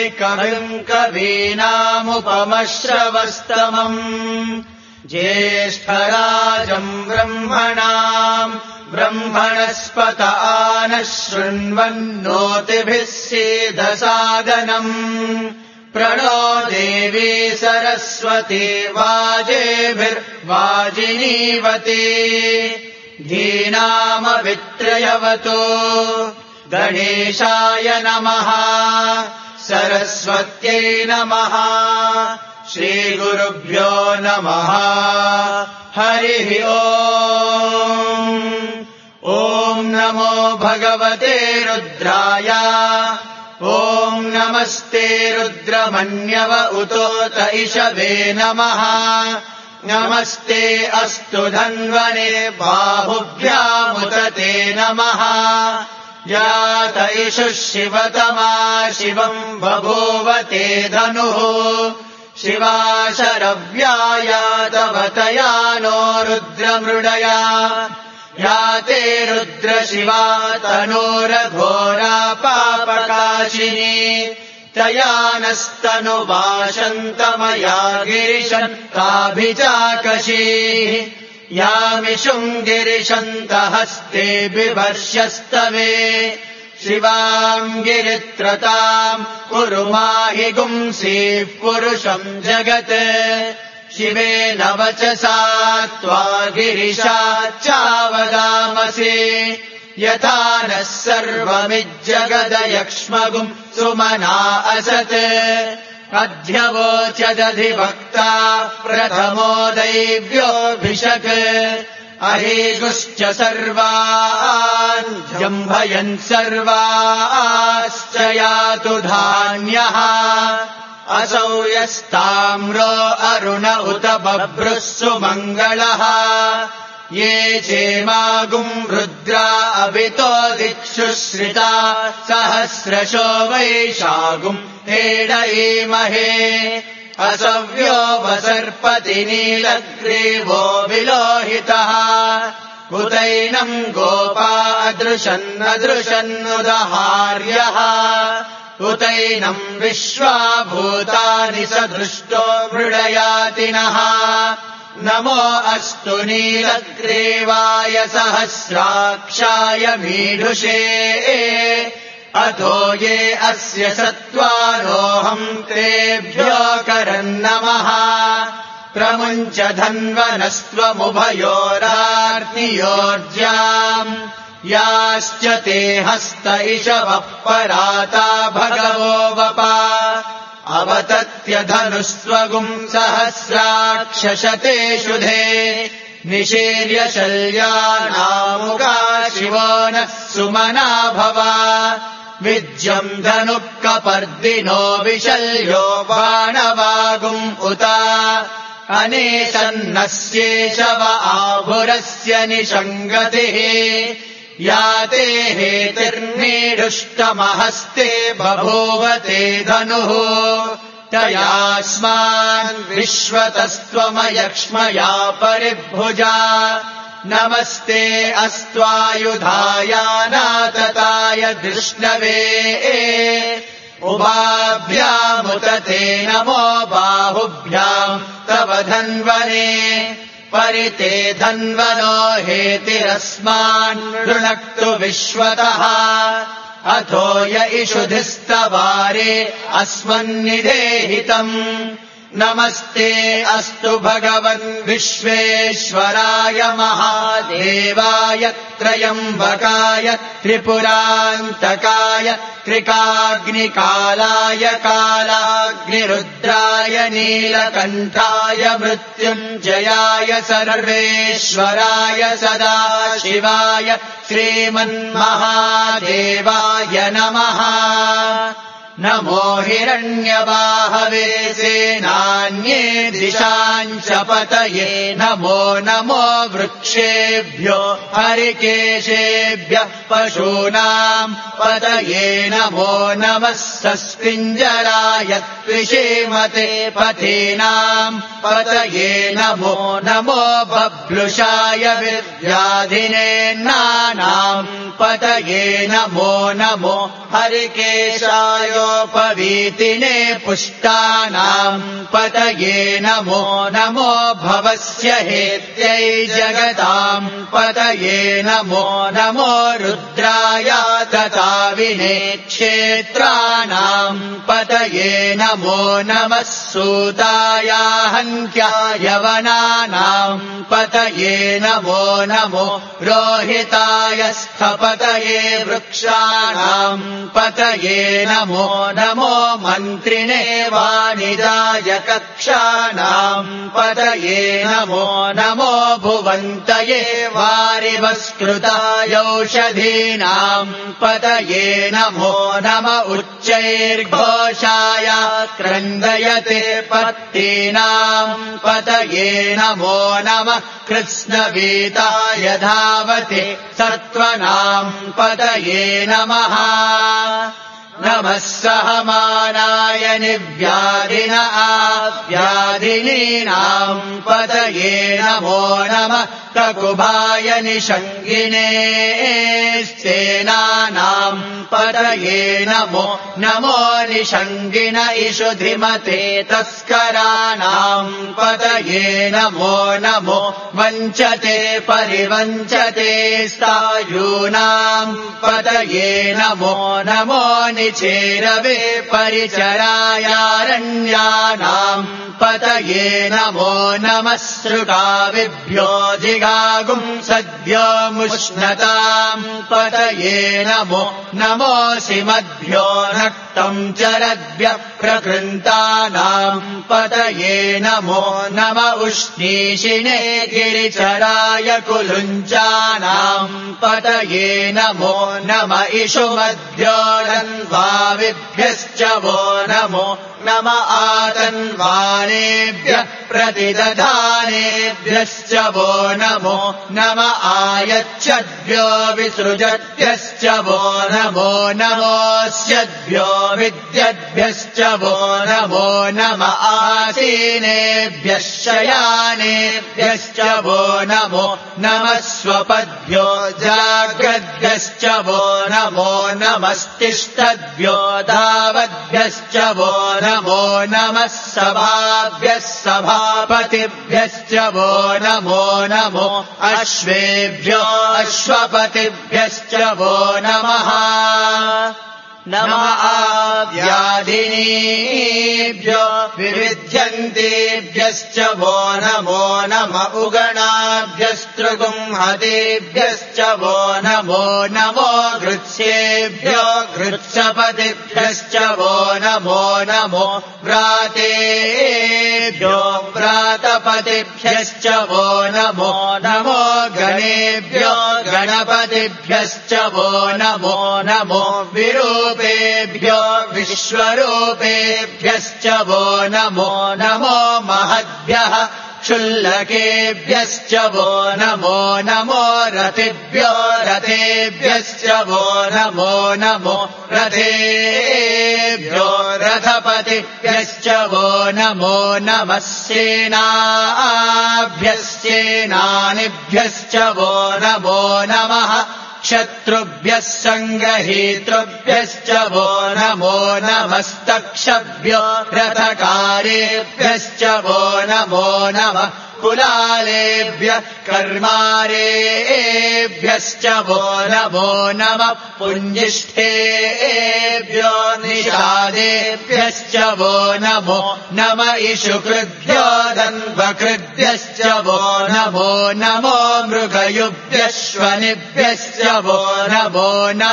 कविम् कवीनामुपमश्रवस्तमम् ज्येष्ठराजम् ब्रह्मणाम् ब्रह्मणस्पत आनः शृण्वन्नोतिभिः सीदसादनम् प्रणो देवी सरस्वती वाजेभिर्वाजिनीवती धीनामवित्रयवतो गणेशाय नमः सरस्वत्यै नमः श्रीगुरुभ्यो नमः हरिः ओम् ॐ नमो भगवते रुद्राय ॐ नमस्ते रुद्रमन्यव उतोत इषवे नमः नमस्ते अस्तु धन्वने बाहुभ्यामुत ते नमः यात इषुः शिवतमा शिवम् बभूव ते धनुः शिवा शरव्यायातवतया नो रुद्रमृडया याते रुद्रशिवा तनोरघोरा पापकाशिनी तया नस्तनुवाशन्तमया गिरिशन्ताभिचाकशीः यामिषुम् गिरिशन्तहस्ते बिभर्ष्यस्तवे शिवाम् गिरित्रताम् कुरु माहि गुंसीः पुरुषम् जगत् शिवेन वचसा त्वा गिरिशाच्चावदामसि यथा नः सर्वमिज्जगदयक्ष्मगुम् सुमना असत् अध्यवोचदधिवक्ता प्रथमो दैव्योऽभिषक् अहेगुश्च सर्वान् जम्भयन् सर्वाश्च यातु धान्यः असौ यस्ताम्रो अरुण उत बभ्रुः सुमङ्गलः ये चेमागुम् रुद्रा अभितो दिक्षु श्रिता सहस्रशो वैशागुम् हेडयीमहे असव्यो वसर्पति नीलग्रीवो विलोहितः उतैनम् गोपा अदृशन्नदृशन्नुदहार्यः उतैनम् विश्वाभूतानि सदृष्टो मृडयातिनः नमो अस्तु नीलग्रीवाय सहस्राक्षाय मीढुषे अथो ये अस्य सत्त्वारोऽहम् तेभ्यो करन्नमः प्रमुञ्च धन्वनस्त्वमुभयोरार्तियोर्जाम् याश्च ते हस्त इषवः पराता भगवो वपा अवतत्यधनुस्त्वगुम् सहस्राक्षशते शुधे निशीर्य शल्यानामुका शिवो नः सुमना भवा विज्यम् धनुः कपर्दिनो विशल्यो बाणवागुम् उता अनेशन्नस्येषव आभुरस्य निषङ्गतिः याते हेतिर्मीढुष्टमहस्ते बभूव ते धनुः तयास्मान् विश्वतस्त्वमयक्ष्मया परिभुजा नमस्ते अस्त्वायुधायानातताय धृष्णवे उभाभ्यामुत ते नमो बाहुभ्याम् तव धन्वने परिते धन्वनो हेतिरस्मान् ऋणक्तु विश्वतः अथो य इषुधिस्तवारे अस्मन्निधेहितम् नमस्ते अस्तु भगवन् विश्वेश्वराय महादेवाय त्रयम्बकाय त्रिपुरान्तकाय त्रिकाग्निकालाय कालाग्निरुद्राय नीलकण्ठाय मृत्युञ्जयाय सर्वेश्वराय सदाशिवाय श्रीमन्महादेवाय नमः नमो हिरण्यबाहवे सेनान्ये दिशाम् च पतये नमो नमो वृक्षेभ्यो हरिकेशेभ्यः पशूनाम् पतये नमो नमः सस्पिञ्जराय त्रिषीमते पथीनाम् पतये नमो नमो बभ्लुषाय विव्याधिनेन्नानाम् पतये नमो नमो हरिकेशाय पवीतिने पुष्टानाम् पतये नमो नमो भवस्य हेत्यै जगताम् पतये नमो नमो रुद्राय तताविने क्षेत्राणाम् पतये नमो नमः सूताय हन्त्याय वनानाम् पतये नमो नमो रोहिताय स्थपतये वृक्षाणाम् पतये नमो नमो मन्त्रिणे वाणिजाय कक्षाणाम् पतये नमो नमो भुवन्तये वारिवस्कृताय औषधीनाम् पतये नमो नम उच्चैर्घोषाय क्रन्दयते पत्तीनाम् पतये नमो नमः कृत्स्नवीताय धावते सत्त्वनाम् पतये नमः नमः सहमानाय निव्याधिन आव्याधिनीनाम् पतये नमो नमः ककुभाय निषङ्गिने सेनानाम् पतये नमो नमो निषङ्गिन इषुधिमते तस्कराणाम् पतये नमो नमो वञ्चते परिवञ्चते स्थायूनाम् पतये नमो नमो निचेरवे परिचरायारण्यानाम् पतये नमो नमः सृगाविभ्यो जिगागुम् सद्यो मुष्णताम् पतये नमो नमोऽसिमद्भ्यो नक्तम् चरद्भ्यः प्रकृन्तानाम् पतये नमो नम उष्णीषिणे गिरिचराय कुलुञ्चानाम् पतये नमो नम इषुमद्भ्यो रन्वाविभ्यश्च वो नमो नम आतन्वानेभ्यः प्रतिदधानेभ्यश्च वो नमो नम आयच्छद्भ्यो विसृजद्भ्यश्च वो नमो नमोऽस्यद्भ्यो विद्यद्भ्यश्च वो नमो नम आसीनेभ्यः शयानेभ्यश्च वो नमो नमः स्वपद्भ्यो जाग्रद्भ्यश्च वो नमो नमस्तिष्ठद्भ्यो धावद्भ्यश्च वो नमो नमः सभाभ्यः सभापतिभ्यश्च वो नमो नमो अश्वेभ्यो अश्वपतिभ्यश्च वो नमः नमः आव्याधिनीभ्यो विविध्यन्तेभ्यश्च वो नमो नम उगणाभ्यस्तृगुंहतेभ्यश्च वो नमो नमो गृत्सेभ्यो गृत्सपतिभ्यश्च वो नमो नमो व्रातेभ्यो व्रातपतिभ्यश्च वो नमो नमो गणेभ्यो गणपतिभ्यश्च वो नमो नमो विरूपेभ्यो विश्वरूपेभ्यश्च वो नमो नमो महद्भ्यः क्षुल्लकेभ्यश्च वो नमो नमो रथिभ्यो रथेभ्यश्च वो नमो नमो रथेभ्यो रथपतिभ्यश्च वो नमो नमः सेनाभ्यश्चेनानिभ्यश्च वो नमो नमः शत्रुभ्यः सङ्गहीतृभ्यश्च वो नमो नमस्तक्षभ्यो रथकारेभ्यश्च वो नमो नमः कुलालेभ्यः कर्मारेभ्यश्च वो नमो नमः पुञ्जिष्ठेभ्यो निषादेभ्यश्च वो नमो नम इषुकृभ्यो दन्वकृभ्यश्च वो नमो नमो मृगयुभ्यश्वनिभ्यश्च वो नमो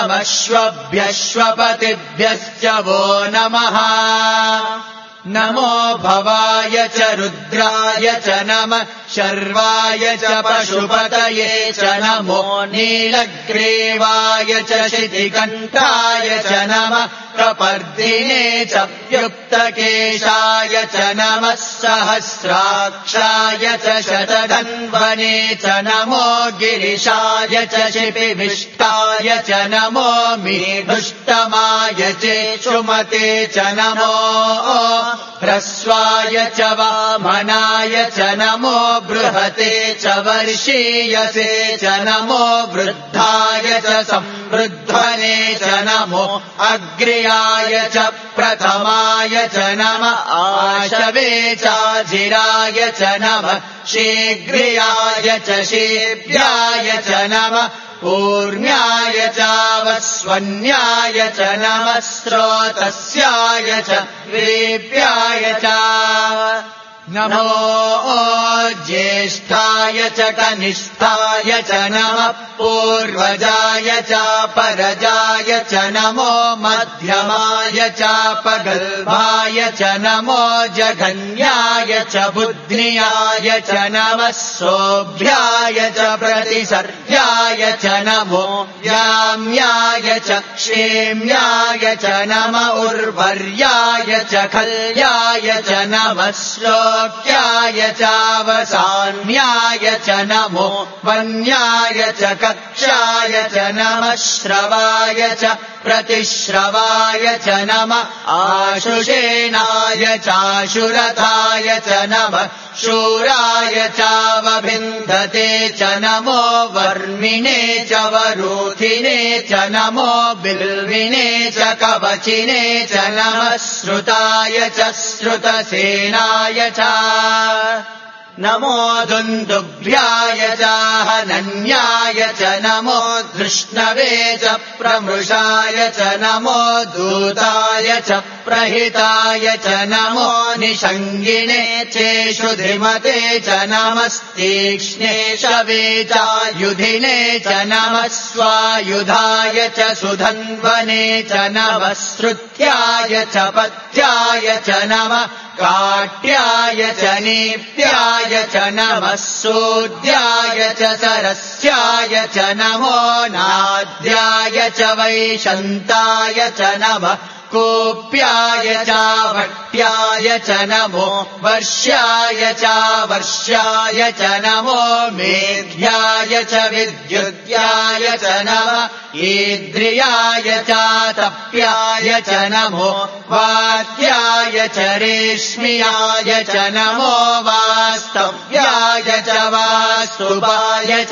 नमश्वभ्यश्वपतिभ्यश्च वो नमः नमो भवाय च रुद्राय च नमः शर्वाय च पशुपतये च नमो नीलग्रीवाय च शितिकण्ठाय च नमः प्रपर्दिने च व्युक्तकेशाय च नमः सहस्राक्षाय च शतधन्वने च नमो गिरिशाय च शिपिविष्टाय च नमो मीढुष्टमाय चेषुमते च नमो ह्रस्वाय च वामनाय च नमो बृहते च वर्षीयसे च नमो वृद्धाय च संवृद्धने च नमो अग्र्याय च प्रथमाय च नमः आशवे चाजिराय च नमः शीघ्रियाय च शीघ्राय च नमः पूर्ण्याय चावस्वन्याय च नमः स्रोतस्याय च वीप्याय च नमो ज्येष्ठाय च कनिष्ठाय च नमः पूर्वजाय च परजाय च नमो मध्यमाय च पगल्भाय च नमो जघन्याय च बुद्ध्याय च नमः सोभ्याय च प्रतिसर्याय च नमो याम्याय च क्षेम्याय च नमः उर्वर्याय च खल्याय च नमः श्लोक्याय चावसान्याय च नमो वन्याय च कक्षाय च नमः श्रवाय च प्रतिश्रवाय च नमः आशुषेणाय चाशुरथाय च नमः शूराय चावभिन्दते च नमो वर्मिणे च वरूथिने च नमो बिल्विने च कवचिने च नमः श्रुताय च श्रुतसेनाय च नमो दुन्दुभ्याय च हनन्याय च नमो धृष्णवे च प्रमृषाय च नमो दूताय च प्रहिताय च नमो निषङ्गिणे चेषु धिमते च नमस्तीक्ष्णे शवे चायुधिने च नमः स्वायुधाय च सुधन्वने च नमः श्रुत्याय च पथ्याय च नमः काट्याय च नीप्याय च नमः सूद्याय च सरस्याय च नमो नाद्याय च वैशन्ताय च नमः कूप्याय च वट्याय च नमो वर्ष्याय च वर्ष्याय च नमो मेघ्याय च विद्युत्याय च नमः ईद्रियाय च तप्याय च नमो वात्याय च रेश्म्याय च नमो वास्तव्याय च वास्तुपाय च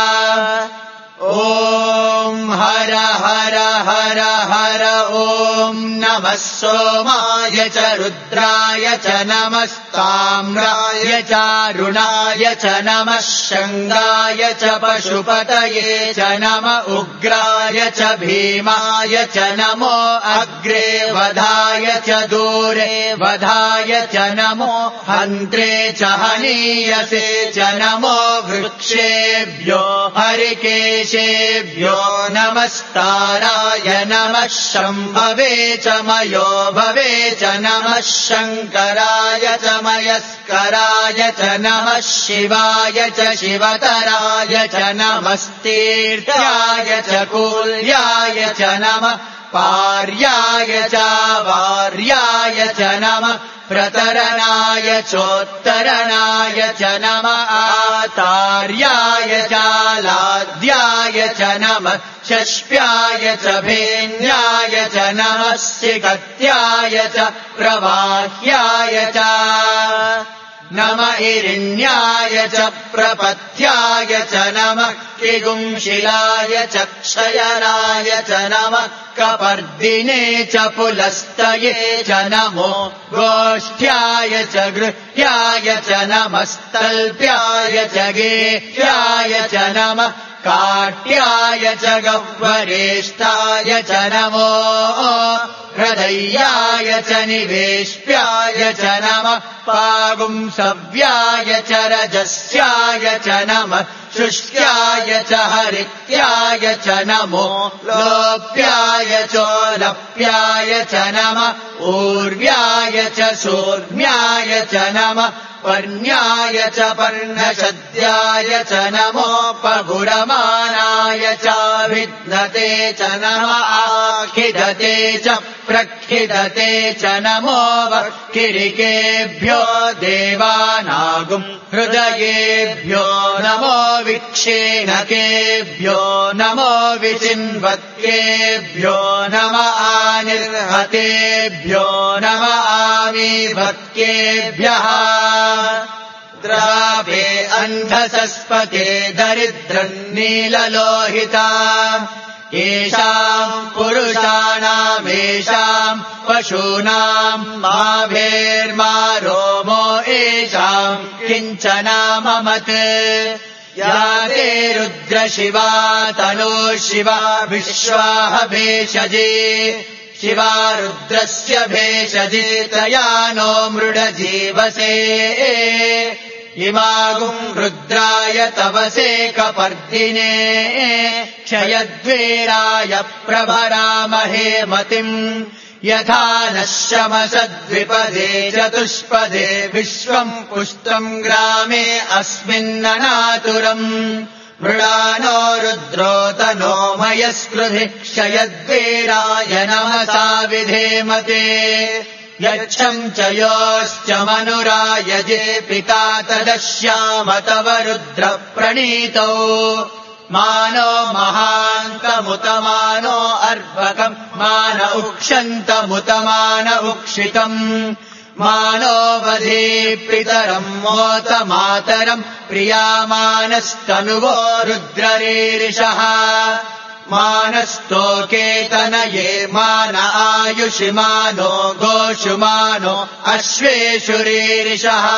ॐ हर हर हर हर ॐ नमः सोमाय च रुद्राय च नमस्ताम्राय च रुणाय च नमः शङ्गाय च पशुपतये च नमः उग्राय च भीमाय च नमो अग्रे वधाय च दूरे वधाय च नमो हन्त्रे च हनीयसे च नमो वृक्षेभ्यो हरिकेशेभ्यो नमस्ताराय नमः शम्भवे च मयो भवे च नमः शङ्कराय च मयस्कराय च नमः शिवाय च शिवतराय च नमस्तीर्थ्याय च कूल्याय च नमः पार्याय च वार्याय च नमः प्रतरणाय चोत्तरणाय च नमः आतार्याय च लाद्याय च नमः शष्प्याय च भेन्याय च नमः सिकत्याय च प्रवाह्याय च नमः इरिण्याय च प्रपथ्याय च नमः किगुंशिलाय च क्षयनाय च नमः कपर्दिने च पुलस्तये च नमो गोष्ठ्याय च गृह्याय च नमस्तल्प्याय च गेह्याय च नमः काट्याय च गह्वरेष्ठाय च नमो हृदयाय च निवेश्याय च नमः पागुंसव्याय च रजस्याय च नमः शुष्क्याय च हरित्याय च नमो लोप्याय चोलप्याय च नमः ऊर्व्याय च सूर्म्याय च नमः पर्ण्याय च पर्णशद्याय च नमो पगुरमानाय च विद्मते च नमः आखिदते च प्रखिदते च नमो वक्किरिकेभ्यो देवानागुं हृदयेभ्यो नमो विक्षेणकेभ्यो नमो विचिन्वत्केभ्यो नम आनिर्हतेभ्यो नम आमीभत्केभ्यः द्रावे अन्धसस्पके दरिद्रम् नीललोहिता येषाम् पुरुषाणामेषाम् पशूनाम् माभेर्मा रोमो येषाम् किञ्चनाममत् या ते रुद्रशिवा तनो शिवा विश्वाह भेषजे शिवा रुद्रस्य भेषजे त्रया नो मृडजीवसे इमागुम् रुद्राय तवसे कपर्दिने क्षयद्वीराय प्रभरामहे मतिम् यथा नः शमसद्विपदे चतुष्पदे विश्वम् पुष्टम् ग्रामे अस्मिन्ननातुरम् मृडानो रुद्रो तनो मयस्कृधि क्षयद्वीराय नमसा विधेमते यच्छम् च योश्च मनुरायजे पिता तदश्याम तव रुद्र प्रणीतौ मानो महान्तमुतमानो अर्भकम् मान उक्षन्तमुतमान उक्षितम् मानो वधे पितरम् मोत मातरम् प्रियामानस्तनुवो रुद्ररीरिषः मानस्तोकेतनये मान आयुषिमानो गोषुमानो अश्वेषुरीरिषः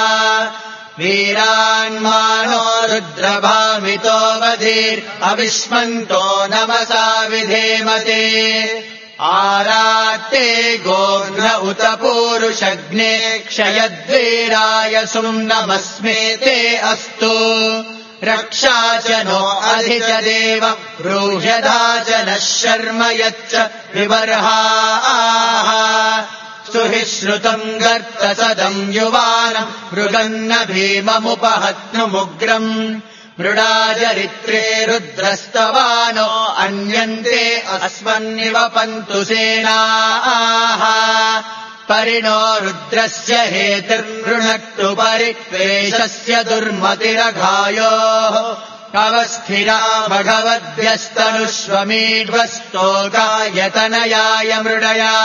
वीरान्मानो रुद्रभामितो वधीर्अविष्मन्तो नमसा विधेमते आरात्ते गोघ्न उत पूरुषग्ने क्षयद्वीराय सुम्नमस्मे ते अस्तु रक्षा च नो अधि च देव ब्रूह्यधा च नः शर्म यच्च विबर्हाः सुहि श्रुतम् गर्तसदम् युवानम् मृगन्न भीममुपहत्नुमुग्रम् मृडाचरित्रे रुद्रस्तवानो अन्यन्ते अस्मन्निवपन्तु सेनाः परिणो रुद्रस्य हेतिर्नृणक्तु परिक्लेशस्य दुर्मतिरघायोः अवस्थिरा भगवद्भ्यस्तनुष्वमीढ्वस्तोकायतनयाय मृडया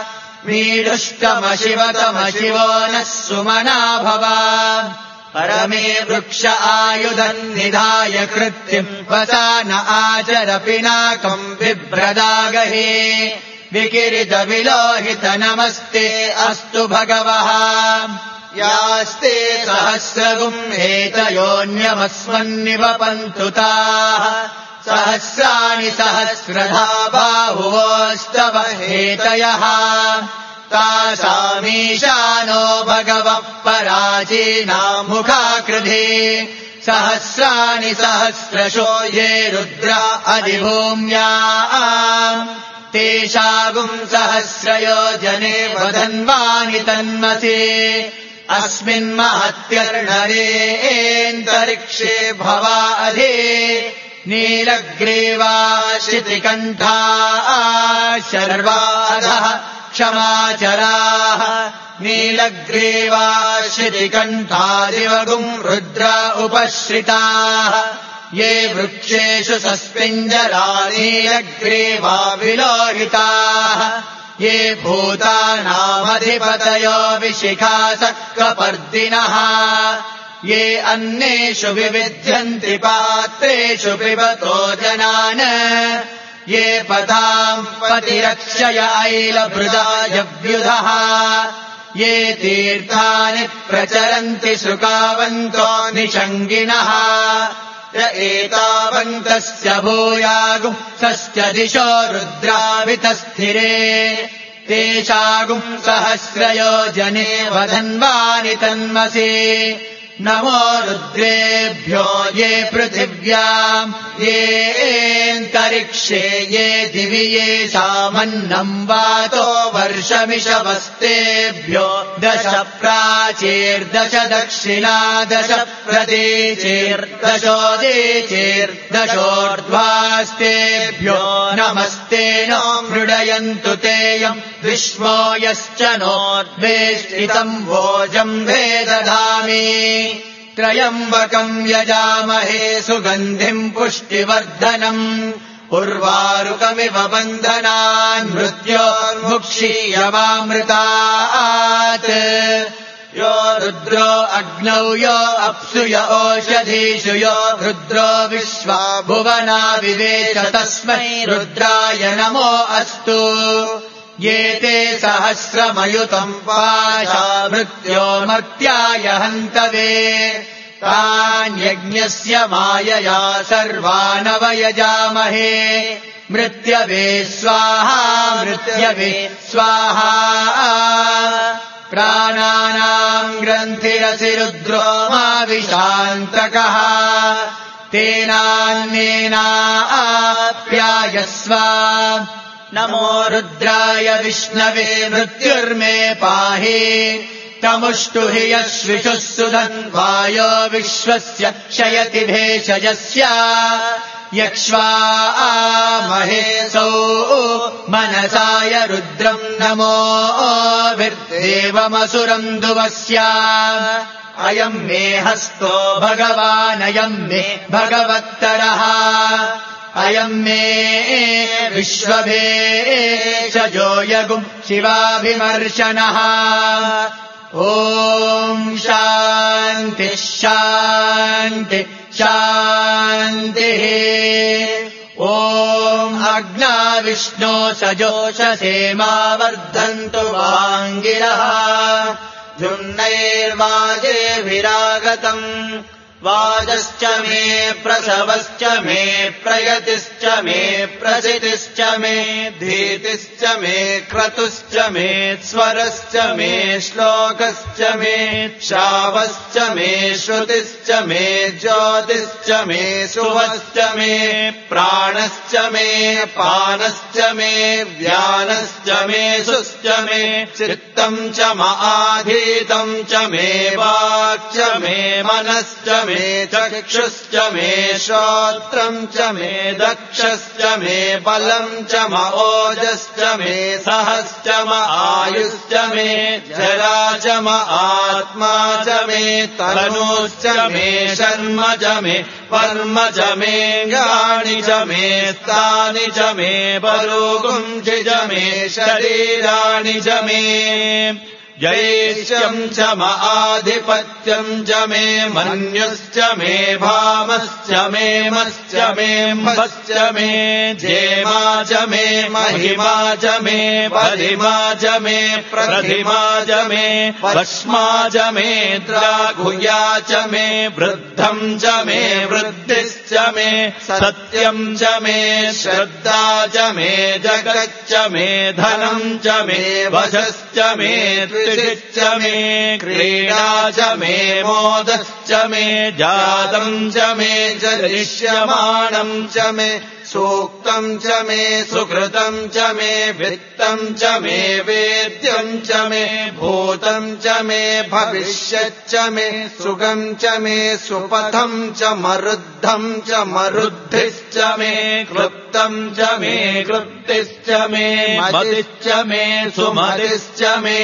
मीढुष्टमशिवतमशिवो नः सुमना भव परमे वृक्ष आयुधन्निधाय कृत्तिम् वसान आचर पिनाकम् बिभ्रदागहे विकिरित विलोहित नमस्ते अस्तु भगवः यास्ते सहस्रगुम् एतयोऽन्यमस्मन्निवपन्तु ताः सहस्राणि सहस्रधा बाहुवोस्तव हेतयः तासामीशानो भगवः पराचीनामुखाकृधे सहस्राणि सहस्रशो ये रुद्रा अधिभूम्या तेषागुम् सहस्रयोजने वधन्वानि तन्मसे अस्मिन्महत्यर्णरेऽन्तरिक्षे भवा अधि नीलग्रीवाशितिकण्ठा शर्वाधः क्षमाचराः नीलग्रीवाशितिकण्ठादिवगुम् रुद्रा उपश्रिताः ये वृक्षेषु सस्पिञ्जरा नीलग्रीवा विलोहिताः ये भूतानामधिपतयो विशिखासक्कपर्दिनः ये अन्नेषु विविध्यन्ति पात्रेषु पिबतो जनान् ये पताम् पतिरक्षय ऐलभृदायव्युधः ये तीर्थानि प्रचरन्ति शुकावन्तो निषङ्गिणः य एतावन्तस्य भूयागुम् सस्य दिशो रुद्रावितस्थिरे तेषागुम् सहस्रयोजने वधन्वानि तन्मसे नमो रुद्रेभ्यो ये पृथिव्याम् येऽन्तरिक्षे ये दिवि ये सामन्नम् वातो वर्षमिषवस्तेभ्यो दश प्राचीर्दश दक्षिणा दश प्रतीचीर्दशोदीचीर्दशोर्ध्वास्तेभ्यो नमस्ते नो मृडयन्तु तेयम् विश्वो यश्च नोद्वेष्टितम् भोजम् भेदधामि त्र्यम्बकम् यजामहे सुगन्धिम् पुष्टिवर्धनम् उर्वारुकमिव बन्धनान् मृत्योर्मुक्षीयमामृतात् यो रुद्रो अग्नौ यो अप्सु य ओषधीषु यो रुद्रो विश्वा भुवना विवेश तस्मै रुद्राय नमो अस्तु ये ते सहस्रमयुतम् पाशा मृत्यो मर्त्याय हन्तवे तान्यज्ञस्य मायया सर्वानवयजामहे मृत्यवे स्वाहा मृत्यवे स्वाहा प्राणानाम् ग्रन्थिरसि रुद्रो माविशान्तकः तेनान्येनाप्यायस्व नमो रुद्राय विष्णवे मृत्युर्मे पाहि तमुष्टु हि यश्विषुः सुधन्वायो विश्वस्य क्षयति भेषजस्य यक्ष्वामहेसौ मनसाय रुद्रम् नमोभिर्देवमसुरम् दुवस्य अयम् मे हस्तो भगवानयम् मे भगवत्तरः अयम् मे विश्वभेषजो यगुम् शिवाभिमर्शनः ॐ शान्ति शान्ति शान्तिः ॐ अग्ना विष्णो सजोषसेमावर्धन्तु वाङ्गिरः जुम्नैर्वाजेभिरागतम् वाजश्च मे प्रसवश्च मे प्रयतिश्च मे प्रसितिश्च मे धीतिश्च मे क्रतुश्च मे स्वरश्च मे श्लोकश्च मे श्रावश्च मे श्रुतिश्च मे ज्योतिश्च मे शुभश्च मे प्राणश्च मे पानश्च मे व्यानश्च मे सुश्च मे चित्तम् च महाधीतम् च मे वाक् च मे मनश्च मे चक्षुश्च मे श्रोत्रम् च मे दक्षश्च मे बलम् च ओजश्च मे सहश्च आयुश्च मे जरा च आत्मा च मे तनूश्च मे शर्म च मे कर्म च मे गाणि च मे स्थानि च मे बलोगुंसि च मे शरीराणि च मे जैष्यम् च आधिपत्यम् च मे मन्युश्च मे भामश्च मे मश्च मे म्भश्च मे जेमा च मे महिमा च मे बलिमा च मे प्रधिमा च मे वश्मा च मे द्राघुया च मे वृद्धम् च मे वृद्धिश्च मे सत्यम् च मे श्रद्धा च मे जगच्च मे धनम् च मे वशश्च मे च मे क्रीडा च मे मोदश्च मे जातम् च मे जरिष्यमाणम् च मे सूक्तम् च मे सुकृतम् च मे वित्तम् च मे वेद्यम् च मे भूतम् च मे भविष्यच्च मे सुगम् च मे सुपथम् च मरुद्धम् च मरुद्धिश्च मे क्लृप्तम् च मे क्लृप्तिश्च मे मतिश्च मे सुमतिश्च मे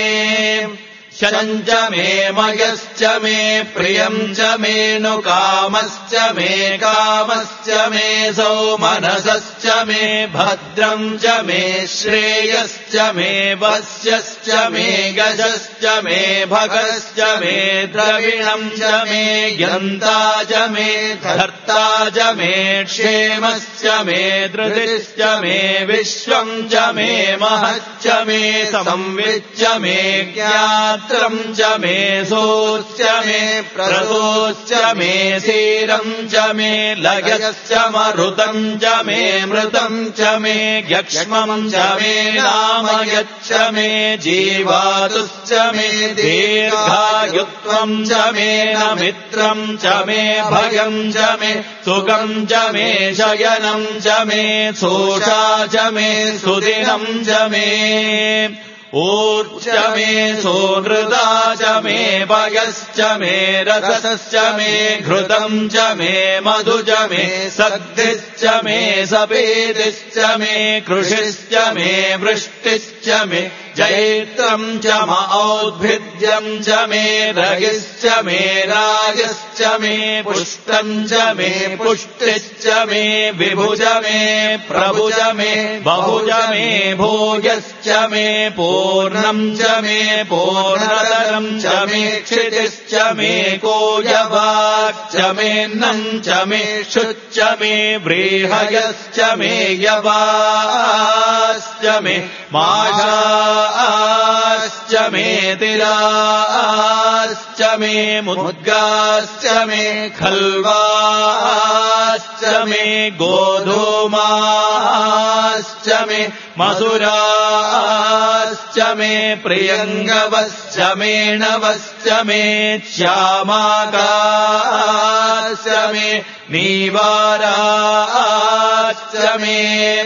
शरम् च मे मयश्च मे प्रियम् च मे नु कामश्च मे कामश्च मे सौमनसश्च मे भद्रम् च मे श्रेयश्च मे वस्यश्च मे गजश्च मे भगश्च मे द्रविणम् च मे यन्ता च मे धर्ता च मे क्षेमश्च मे धृतिश्च मे विश्वम् च मे महच्च मे संविच्च मे ज्ञात् च मे सोच्च मे प्रसोच्च मे सीरम् च मे लगश्च मरुतम् च मे मृतम् च मे यक्ष्मम् च मे नामयच्च मे जीवातुश्च मे दीर्घायुत्वम् च मे नमित्रम् च मे भयम् च मे सुखम् च मे शयनम् च मे सोषा च मे सुदिनम् च मे ऊर्च मे सोनृदा च मे भयश्च मे रसश्च मे घृतम् च मे मधु च मे सद्धिश्च मे सपेदिश्च मे कृषिश्च मे वृष्टिश्च मे जैत्रम् च म औद्भिद्यम् च मे रगिश्च मे रागश्च मे पुष्टम् च मे पुष्टिश्च मे विभुज मे प्रभुज मे बहुज मे भोजश्च मे पूर्णम् च मे पूर्णतरम् च मे क्षितिश्च मे कोयवाक्च मे नम् च मे शुच्च मे व्रीहयश्च मे यवाश्च मे माषाश्च मे तिराश्च मे मुद्गाश्च मे खल्वाश्च मे गोधूमाश्च मे मसुराश्च मे प्रियङ्गवश्च मे नवश्च मे श्यामाकाश्च मे नीवाराश्च मे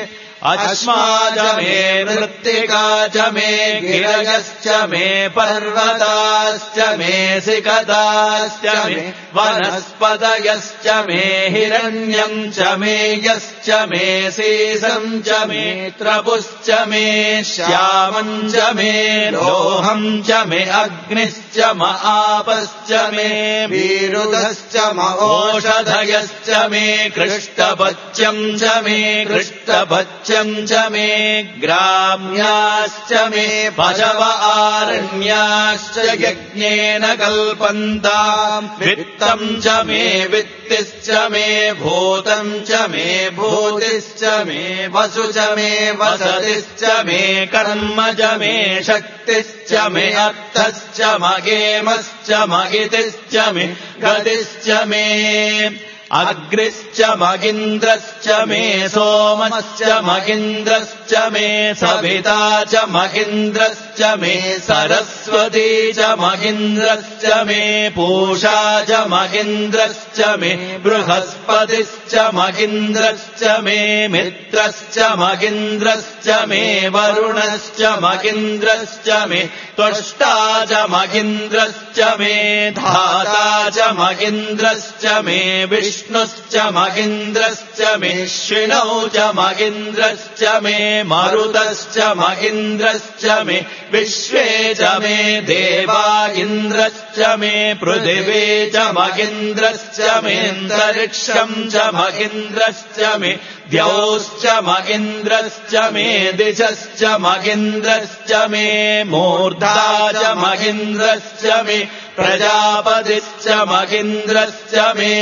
अश्माज मे मृत्तिका च मे गिरयश्च मे पर्वताश्च मे सिकताश्च मे वनस्पतयश्च मे हिरण्यम् च मे यश्च मे सीसम् च मे त्रपुश्च मे श्यामम् च मे लोहम् च मे अग्निश्च म आपश्च मे वीरुदश्च म ओषधयश्च मे कृष्टपच्यम् च मे कृष्टपच्यम् च मे ग्राम्याश्च मे पशव आरण्याश्च यज्ञेन कल्पन्ताम् वित्तम् च मे वित्तिश्च मे भूतम् च मे भूतिश्च मे वसु च मे वसतिश्च मे कर्म च मे शक्तिश्च मे अर्थश्च मगेमश्च मगितिश्च मे गतिश्च मे अग्रिश्च मगिन्द्रश्च मे सोमश्च मगिन्द्रश्च मे सविता च मगिन्द्रश्च मे सरस्वती च मगिन्द्रश्च मे पूषा च मगिन्द्रश्च मे बृहस्पतिश्च मगिन्द्रश्च मे मित्रश्च मगिन्द्रश्च मे वरुणश्च मगिन्द्रश्च मे त्वष्टा च मगिन्द्रश्च मे धाता च मगिन्द्रश्च मे विष्णुश्च मगिन्द्रश्च मे श्विनौ च मगिन्द्रश्च मे मरुतश्च मगिन्द्रश्च मे विश्वे च मे देवा इन्द्रश्च मे पृथिवी च मगिन्द्रश्च मेऽन्तरिक्षम् च मगिन्द्रश्च मे द्यौश्च मगिन्द्रश्च मे दिशश्च मगिन्द्रश्च मे मूर्धा च मगिन्द्रश्च मे प्रजापतिश्च मगिन्द्रश्च मे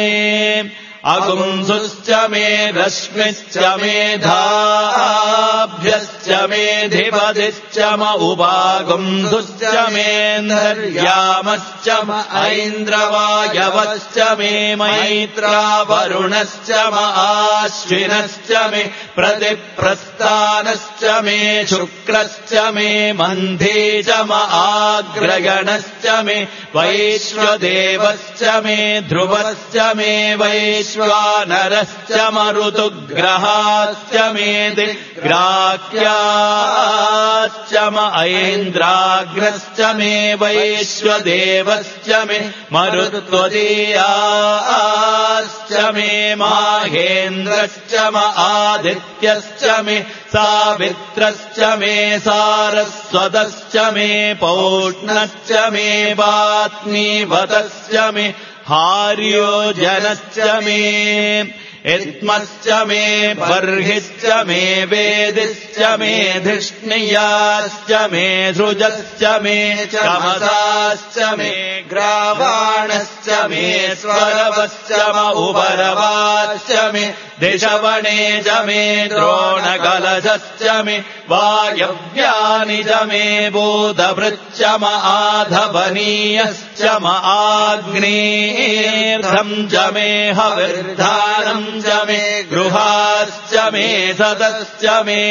अगुंसुश्च मे रश्मिश्च मे धाभ्यश्च मे धिपतिश्च म उपागुंसुश्च मेऽन्तर्यामश्च म ऐन्द्रवायवश्च मे मैत्रावरुणश्च म आश्विनश्च मे प्रतिप्रस्थानश्च मे शुक्रश्च मे मन्धी च म आग्रगणश्च मे वैश्वदेवश्च मे ध्रुवश्च मे वैश्वानरश्च मरुतुग्रहाश्च मे दिग्राह्याश्च म ऐन्द्राग्रश्च मे वैश्वदेवश्च मे मरुत्वदीयाश्च मे माहेन्द्रश्च म आदित्यश्च मे सावित्रश्च मे सारस्वतश्च मे पौष्णश्च मे पात्नीवतश्च मे हार्योजनश्च मे इत्मश्च मे बर्हिश्च मे वेदिश्च मे धिष्णियाश्च मे धृजश्च मे चमसाश्च मे ग्रावाणश्च मे स्वरवश्च म उभरवाश्च मे दिशवणे च मे द्रोणकलशश्च मे वायव्यानि च मे बोधभृच्च म आधवनीयश्च म आग्नेर्धम् च मे हविर्धानम् च मे गृहाश्च मे सतश्च मे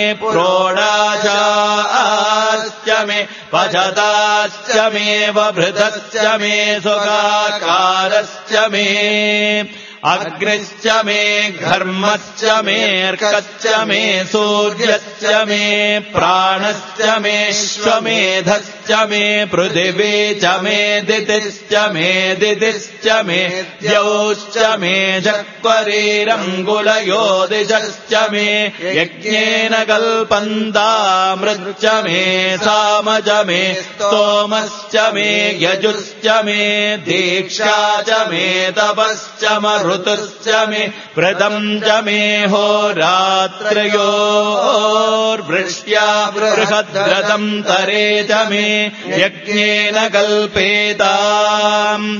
प्रोढाश्च मे पचताश्च मे वभृतश्च मे सुखाकारश्च मे अग्निश्च मे घर्मश्च मेऽर्कश्च मे सूर्यश्च मे प्राणश्च मे श्वमेधश्च मे पृथिवी च मे दितिश्च मे दिदिश्च मे द्यौश्च मे चक्वरीरङ्गुलयो दिशश्च मे यज्ञेन कल्पन्तामृच्च मे सामच मे स्तोमश्च मे यजुश्च मे दीक्षा च मे तपश्च मरुतश्च मे व्रतम् च मे होरात्रयोर्वृष्ट्या बृहद्व्रतम् तरे च मे यज्ञेन कल्पेताम्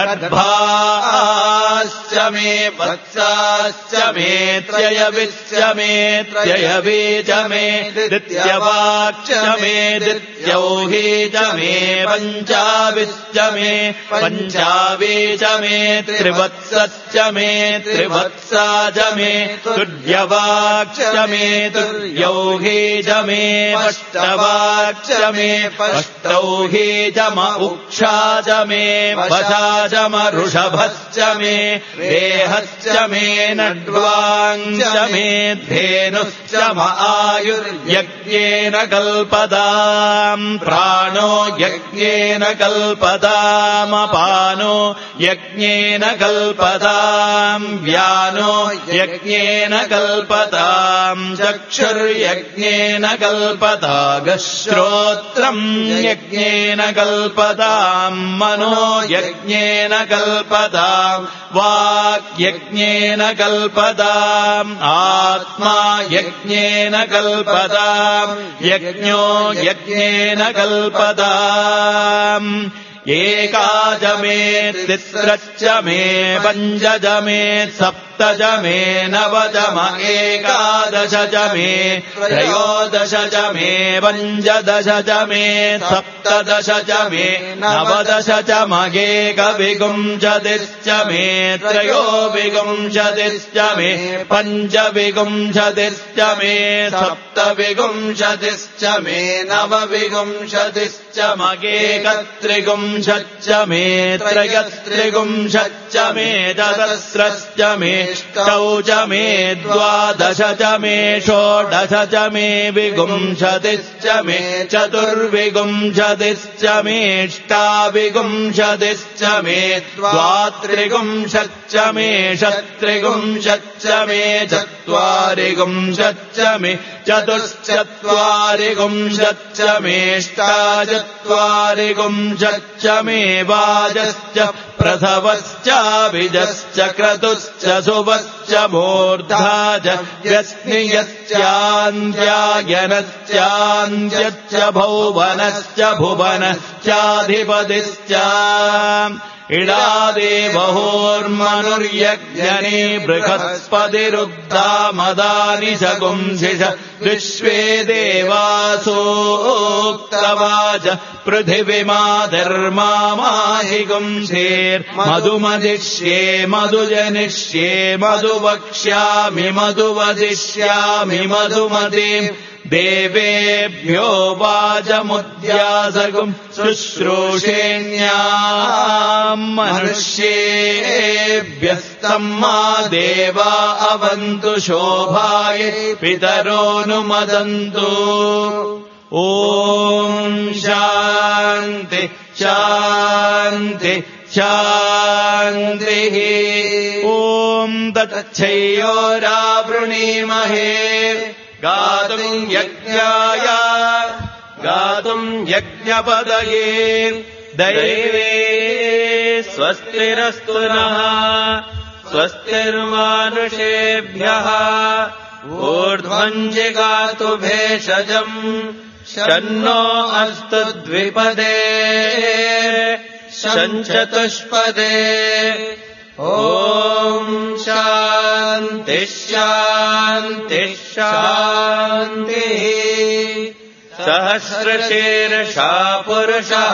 गर्भाश्च मे वत्साश्च मे त्रयविश्च मे त्रयवी च मे द्वितीयवाक्च मे द्वितीयौही च मे पञ्चाविश्च मे पञ्चावी च मे त्रिवत्सश्च मे त्रिवत्सा च मे तुर्यवाक्च मे तुर्यौही च मे पष्टवाक्च मे पष्टौही च म उक्षा च मे वशा च मरुषभश्च मे रेहश्च मे नड्वाञ्च मे धेनुश्च म आयुर्यज्ञेन कल्पताम् प्राणो यज्ञेन कल्पतामपानो यज्ञेन कल्पताम् व्यानो यज्ञेन कल्पताम् चक्षुर्यज्ञेन कल्पता श्रोत्रम् यज्ञेन कल्पताम् मनो यज्ञेन कल्पताम् वाक्यज्ञेन कल्पताम् आत्मा यज्ञेन कल्पताम् यज्ञो यज्ञेन कल्पताम् एकाच मे तिस्रश्च मे पञ्चच मे सप्तच मे नवच म एकादश च मे त्रयोदश च मे पञ्चदश च मे सप्तदश च मे नवदश च म एकविंशतिश्च मे त्रयोविंशतिश्च मे पञ्चविंशतिश्च मे सप्तविंशतिश्च मे नवविंशतिश्च म एकत्रिंशच्च मे त्रयस्त्रिंशच्च मे चतस्रश्च मे ष्टौ च मे द्वादश च मे षोडश च मे विंशतिश्च मे चतुर्विंशतिश्च मे अष्टाविंशतिश्च मे द्वात्रिंशच्च मे षट्त्रिंशच्च मे चत्वारिंशच्च मे चतुश्चत्वारिंशच्च मेऽष्टाचत्वारिंशच्च मे वाजश्च प्रसवश्चाभिजश्च क्रतुश्च सुवश्च मूर्धा च व्यस्नियश्चान्द्यायनश्चान्द्यश्च भौवनश्च भुवनश्चाधिपतिश्च इडादेवहोर्मनुर्यज्ञनी बृहस्पतिरुग्धा मदानि शकुंसिष विश्वे देवासोक्तवाच पृथिवीमाधर्मामाहिगुंसेर्मधुमदिष्ये मधुजनिष्ये मधुवक्ष्यामि मधुवदिष्यामि मधुमतीम् देवेभ्यो वाचमुद्यासगुम् शुश्रूषेण्याम् मनुष्येभ्यस्तम् मा देवा अवन्तु शोभाय पितरोऽनुमदन्तु ॐ शान्ति शान्ति शान्तिः ॐ तच्छयोरावृणीमहे गातुम् यज्ञाय गातुम् यज्ञपदये दैवे स्वस्तिरस्तु नः स्वस्तिर्मानुषेभ्यः ऊर्ध्वम् जिगातु भेषजम् शन्नो अस्तु द्विपदे शञ्चतुष्पदे ॐ शान्तिः शान्तिः शान्तिः सहस्रशीर्षा पुरुषः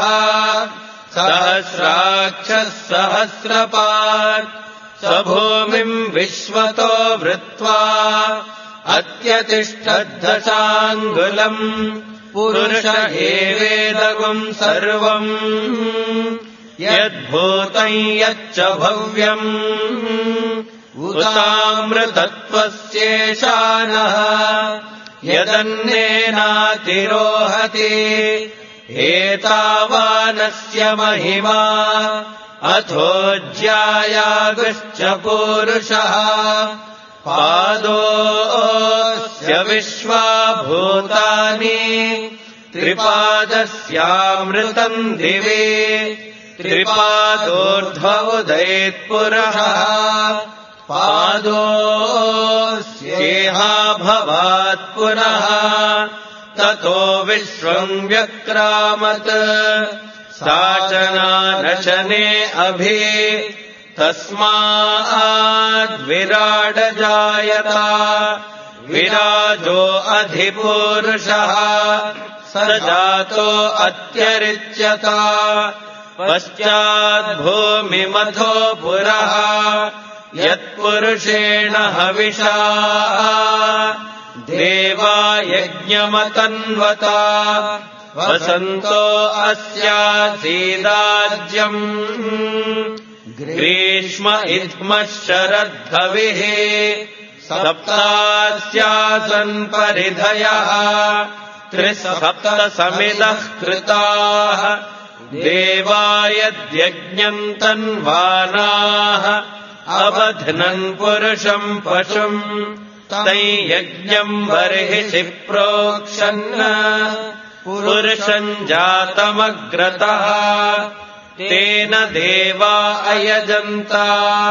सहस्राक्षः सहस्रपात् स भूमिम् विश्वतो वृत्वा अत्यतिष्ठद्दशाङ्गुलम् पुरुष एवेदगुम् सर्वम् यद्भूतम् यच्च भव्यम् उतामृतत्वस्येषानः यदन्नेनातिरोहति एतावानस्य महिमा अथोज्यायागश्च पूरुषः पादोऽस्य विश्वाभूतानि त्रिपादस्यामृतम् दिवे त्रिपादोर्ध्व उदयेत्पुरः पादोऽस्येहा भवात् पुनः ततो विश्वम् व्यक्रामत् साचनानशने अभि तस्माद्विराडजायत विराजो अधिपूरुषः स जातो अत्यरिच्यत पश्चाद्भूमिमथो पुरः यत्पुरुषेण हविषा देवा यज्ञमतन्वता वसन्तो अस्यासीदाज्यम् ग्रीष्म इत्मः शरद्धविः सप्तास्यासन् परिधयः त्रिसप्तसमिदः कृताः देवा यद्यज्ञम् तन्वानाः अबध्नन् पुरुषम् पशुम् तैयज्ञम् बर्हिषि प्रोक्षन् पुरुषम् जातमग्रतः तेन देवा अयजन्ता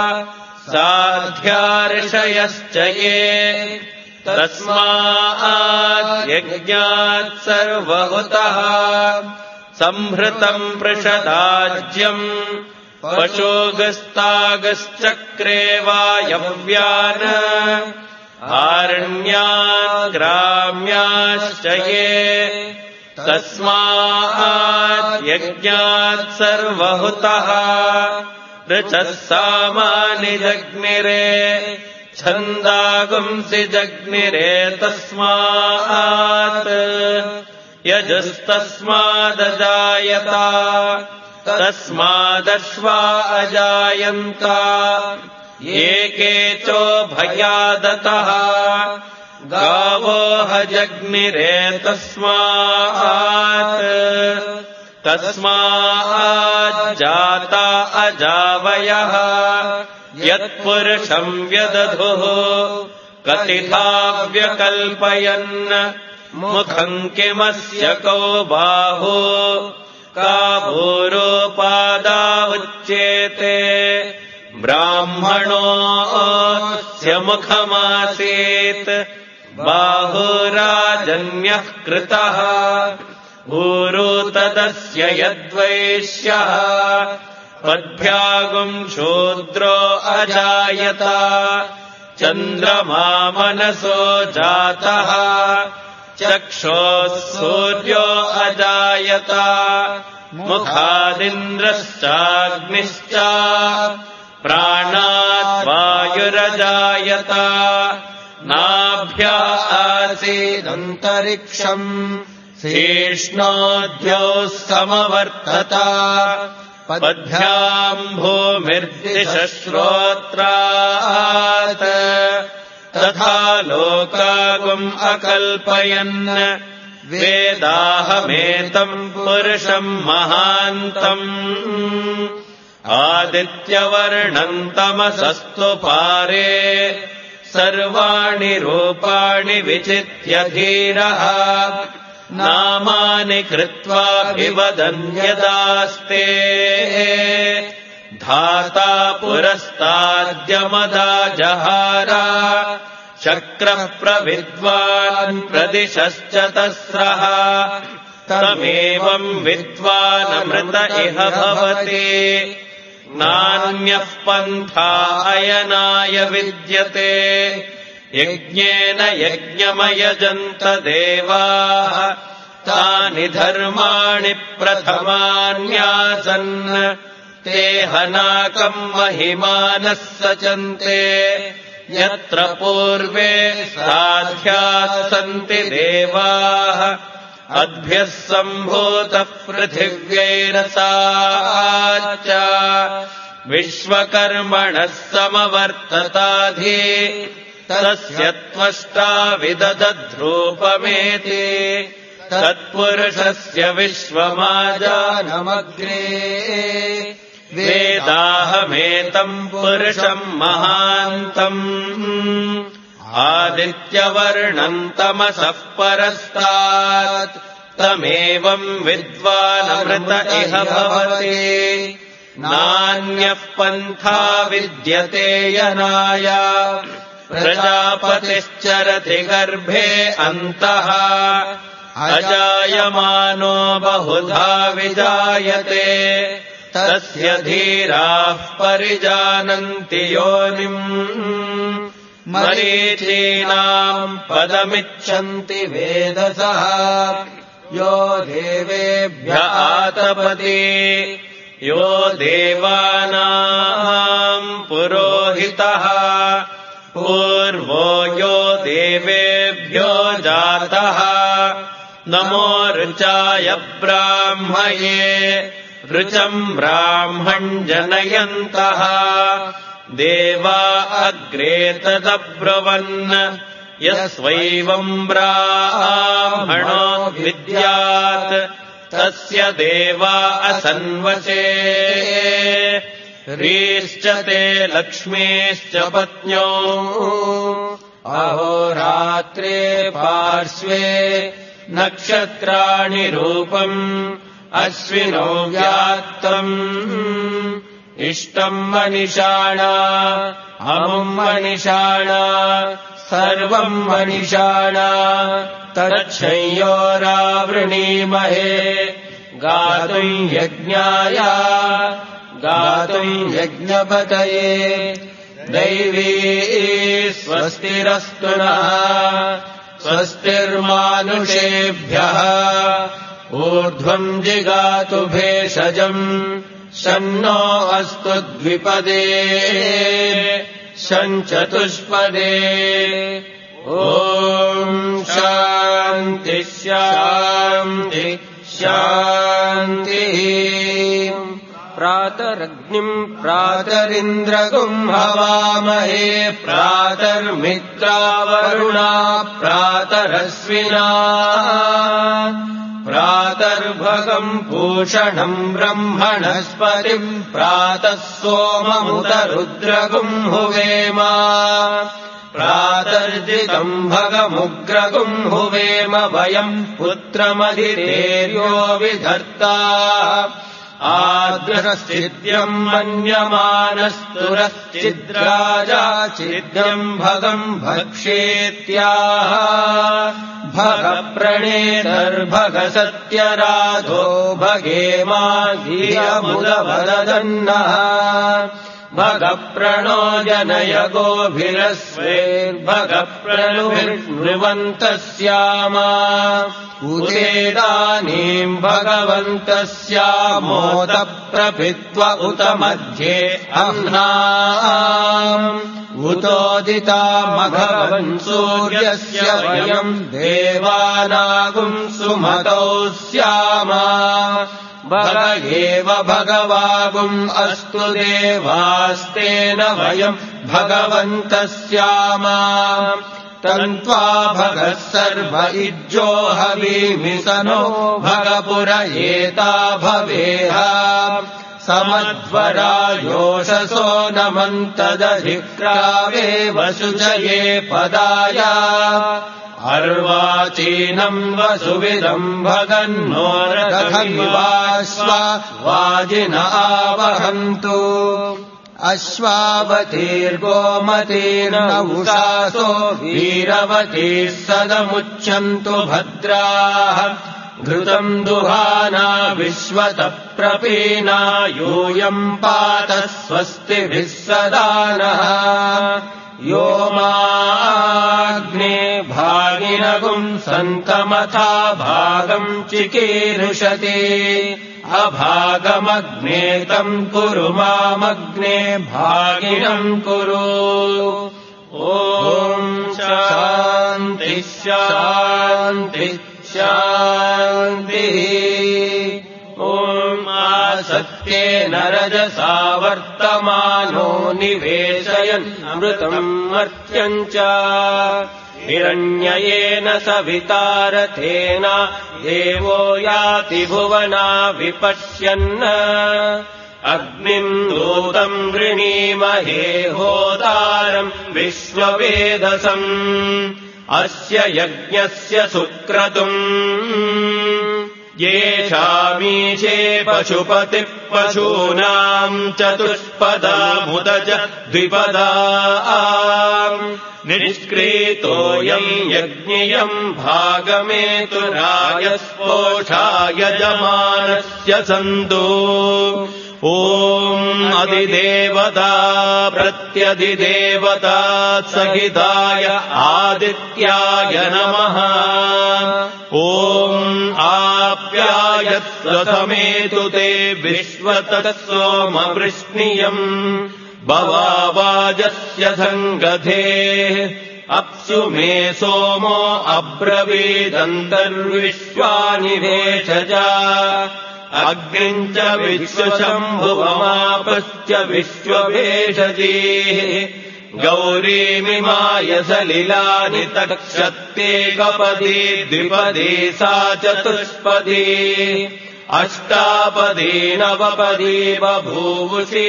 साध्यार्षयश्च ये तस्मात् यज्ञात् सर्वहुतः संहृतम् पृषदाज्यम् पशोगस्तागश्चक्रे वायव्यान् आरण्यान् ग्राम्याश्च ये तस्मात् यज्ञात् सर्वहुतः ऋचः सामानि जग्निरे छन्दागुंसि जग्निरे तस्मात् यजस्तस्मादजायत तस्मादश्वा अजायन्त एके चोभयादतः गावो हजग्निरे तस्माज्जाता अजावयः यत्पुरुषम् व्यदधुः कथिता व्यकल्पयन् मुखम् किमस्य कौ बाहु का भूरोपादा उच्येते ब्राह्मणोऽस्य मुखमासीत् बाहुराजन्यः कृतः ऊरू तदस्य यद्वैश्यः पद्भ्यागुम् शूद्रो अजायत चन्द्रमा मनसो जातः चक्षोः सूर्यो अजायत मुखादिन्द्रश्चाग्निश्च प्राणात् वायुरजायत नाभ्या आसीदन्तरिक्षम् शीष्णोद्यौः समवर्तत पद्भ्याम् भूमिर्दिशश्रोत्रात् तथा लोकागुम् अकल्पयन् वेदाहमेतम् पुरुषम् महान्तम् आदित्यवर्णम् तमसस्तु पारे सर्वाणि रूपाणि विचित्य धीरः नामानि कृत्वाभिवदन्यदास्ते धाता पुरस्ताद्यमदाजहार शक्रः प्रविद्वान् प्रदिशश्चतस्रः तमेवम् विद्वानमृत इह भवति नान्यः पन्था अयनाय विद्यते यज्ञेन यज्ञमयजन्त देवाः तानि धर्माणि प्रथमान्यासन् ते हनाकम् महिमानः सचन्ते यत्र पूर्वे साध्याः सन्ति देवाः अद्भ्यः सम्भूतः पृथिव्यैरसाच्च विश्वकर्मणः समवर्तताधि तस्य त्वष्टा विदधद्रूपमेति तत्पुरुषस्य विश्वमाजानमग्रे वेदाहमेतम् पुरुषम् महान्तम् आदित्यवर्णम् तमसः परस्तात् तमेवम् विद्वानमृत इह भवति नान्यः पन्था विद्यते यनाय प्रजापतिश्चरति गर्भे अन्तः अजायमानो बहुधा विजायते तस्य धीराः परिजानन्ति योनिम् मरीचीनाम् पदमिच्छन्ति वेदसः यो देवेभ्य आतपति यो देवानाम् पुरोहितः पूर्वो यो देवेभ्यो जातः नमो ऋचाय ब्राह्मये ऋचम् ब्राह्मम् जनयन्तः देवा अग्रे तदब्रवन् यस्वैवम् ब्राह्मणो विद्यात् तस्य देवा असन्वचे ह्रीश्च ते लक्ष्मीश्च पत्न्यो अहोरात्रे पार्श्वे नक्षत्राणि रूपम् अश्विनो व्यात्तम् इष्टम् मनिषाणा अमुम् मनिषाणा सर्वम् मनिषाणा तच्छंयोरावृणीमहे गातुम् यज्ञाय गातुम् यज्ञपतये दैवी स्वस्तिरस्तु नः स्वस्तिर्मानुषेभ्यः ऊर्ध्वम् जिगातु भेषजम् शन्नो अस्तु द्विपदे शञ्चतुष्पदे ॐ शान्ति शान्ति शान्तिः प्रातरग्निम् प्रातरिन्द्रगुम् हवामहे प्रातर्मित्रावरुणा प्रातरश्विना प्रातर्भगम् पूषणम् ब्रह्मणस्पतिम् प्रातः सोममुदरुद्रगुम् हुवेम प्रातर्जितम् भगमुग्रगुम् हुवेम वयम् पुत्रमधिरेर्यो विधर्ता आग्रश्चिद्यम् मन्यमानस्तुरश्चिद्राजा चिद्यम् भगम् भक्षेत्याह भगप्रणेतर्भगसत्यराधो भगेमाधियमुदवदन्नः भगप्रणो जनय गोभिरस्वेर्भगप्रणुभिर्नृवन्तस्याम उदेदानीम् भगवन्तस्यामोदप्रभित्व उत मध्ये अह्नाम् उतोदिता मघवन् सूर्यस्य वयम् देवानागुम् सुमतौ स्याम भग एव भगवागुम् अस्तु देवास्तेन वयम् भगवन्तः स्याम तन्त्वा भगः सर्व इज्जो हवीमिसनो भगपुर एता भवेह समध्वरायोषसो नमन्तदधिक्रावे वसुचये पदाय अर्वाचीनम् वसुविदम् भगन्नो रथमिवाश्वा वाजिन आवहन्तु अश्वावतीर्गोमतीर्न उषासो वीरवतीः सदमुच्यन्तु भद्राः घृतम् दुहाना विश्वतः प्रपीना यूयम् पात स्वस्तिभिः सदा नः यो माग्ने भागिनगुम् सन्तमथा भागम् चिकीर्षति अभागमग्ने तम् कुरु मामग्ने भागिनम् कुरु ॐ शान्ति शान्ति शान्तिः ॐ आसक्ति मर्त्येन रजसा वर्तमानो निवेशयन् अमृतम् मर्त्यम् च हिरण्ययेन सविता रथेन देवो याति भुवना विपश्यन् अग्निम् दूतम् गृणीमहे होतारम् विश्ववेदसम् अस्य यज्ञस्य सुक्रतुम् येषामीशे पशुपतिः पशूनाम् चतुष्पदामुदज द्विपदा निष्क्रीतोऽयम् यज्ञियम् भागमेतुरायस्पोषाय यजमानस्य सन्तु ॐ अधिदेवता प्रत्यधिदेवता सहिताय आदित्याय नमः ॐ आप्यायस्व समेतु ते विश्वतः सोमवृष्णियम् भवावाजस्य सङ्गधे अप्सु मे सोमो अब्रवीदन्तर्विश्वानि भेषजा अग्निम् च विश्वशम्भुवमापश्च विश्वभेषजीः गौरीमिमाय सलिलानि तक्षत्ते कपदी द्विपदी सा चतुष्पदी अष्टापदी नवपदी बभूवुषि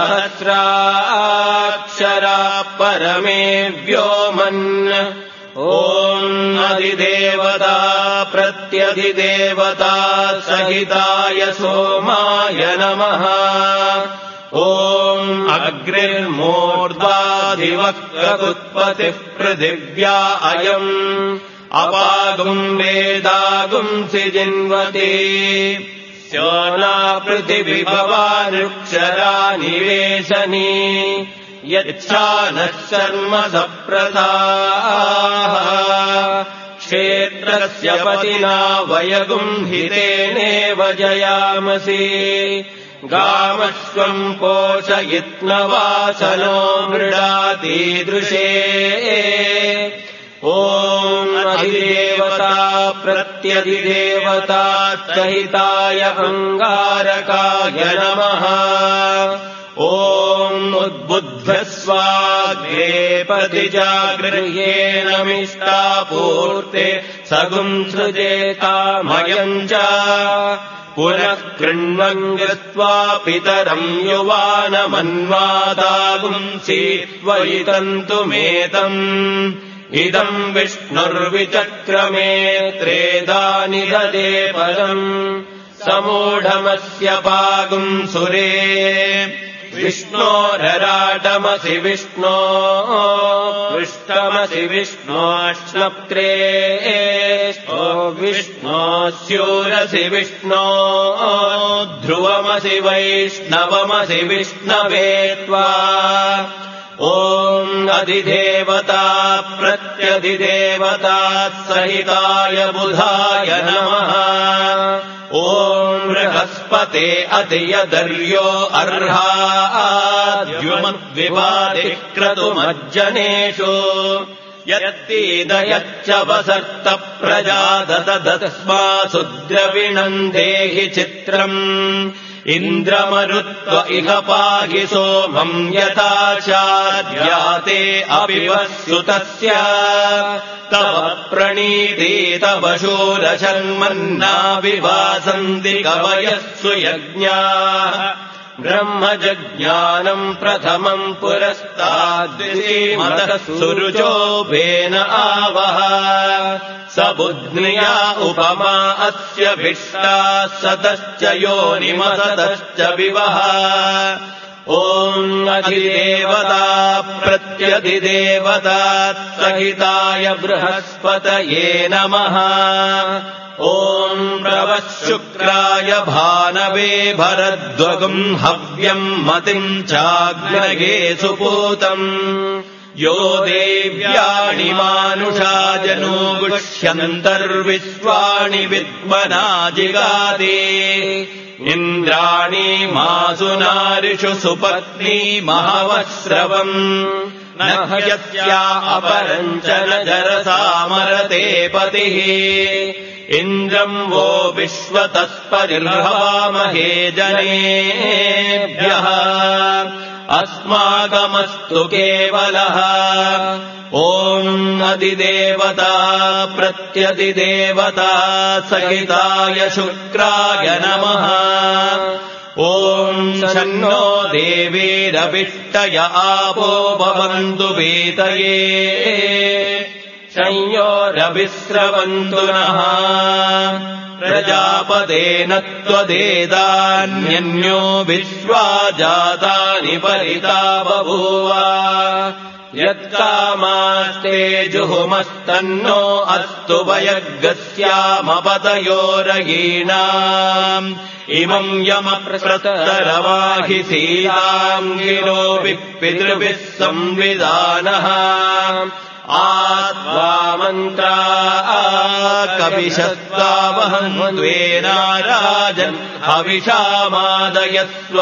सहस्राक्षरा परमे व्योमन् ॐ अधिदेवता प्रत्यधिदेवता सहिताय सोमाय नमः ॐ अग्निर्मूर्ध्वाधिवक्रतुत्पतिः पृथिव्या अयम् अपागुम् वेदागुंसि जिन्वति स्योना पृथिविभवानुक्षरा निवेशनी यच्छानः शर्म सप्रथाः क्षेत्रस्य पतिना वयगुम्हितेनेव जयामसि गामश्वम् पोषयित्नवासनो मृडातीदृशे ॐ अधिदेवता प्रत्यधिदेवता सहिताय अङ्गारकाय नमः ॐ उद्बुद्धस्वाग्रे पतिजागृह्येनमिष्टापूर्ते सगुंसृजेतामयम् च पुनः कृण्वन् कृत्वा पितरम् युवानमन्वादागुंसि त्वयि तन्तुमेतम् इदम् विष्णुर्विचक्रमे त्रेधानि ददे पदम् समूढमस्य पागुंसुरे विष्णोरराटमसि विष्णो पृष्ठमसि विष्णोष्णप्त्रे विष्णोस्यूरसि विष्णो ध्रुवमसि वैष्णवमसि विष्णवे त्वा ॐ अधिदेवता प्रत्यधिदेवता सहिताय बुधाय नमः ॐ बृहस्पते अधियदर्यो अर्हाद्युमद्विवादिः क्रतुमज्जनेषु यत्तीदयच्च वसर्त प्रजादतदस्मासु द्रविणम् देहि चित्रम् इन्द्रमरुत्व इह पाहि सोमम् यथा चाद्याते अपि वस्युतस्य तव प्रणीति तव शूरशर्मन्नाविवासन्ति कवयः सुयज्ञाः ब्रह्मजज्ञानम् प्रथमम् पुरस्ताद्वितीमतः सुरुचो भेन आवह स बुध्न्या उपमा अस्य भिष्टा सतश्च योनिमसतश्च विवह ॐ अधिदेवता प्रत्यधिदेवता सहिताय बृहस्पतये नमः ॐ प्रवः शुक्राय भानवे भरद्वगुम् हव्यम् मतिम् चाग्नये सुपूतम् यो देव्याणि मानुषा जनूगुष्यन्तर्विश्वाणि विद्मना जिगाति इन्द्राणि मासु नारिषु सुपत्नी महवस्रवम् न ह्यस्या अपरम् च न जरसामरते पतिः इन्द्रम् वो विश्वतस्पतिर्हवामहे जनेभ्यः अस्माकमस्तु केवलः ॐ अधिदेवता प्रत्यधिदेवता सहिताय शुक्राय नमः ॐ शन्नो देवीरविष्टय आपो भवन्तु वीतये संयोरविस्रवन्तु नः प्रजापतेन त्वदेदान्यन्यो विश्वा जातानि परिता बभूव यत्कामास्ते जुहुमस्तन्नो अस्तु वयग्गस्यामपतयोरयीणाम् इमम् यमप्रसरवाहि सीताम् गिरो पितृभिः संविधानः आत्वा मन्त्रा कविशस्त्वावहन्त्वेनाराजन् हविषामादयस्व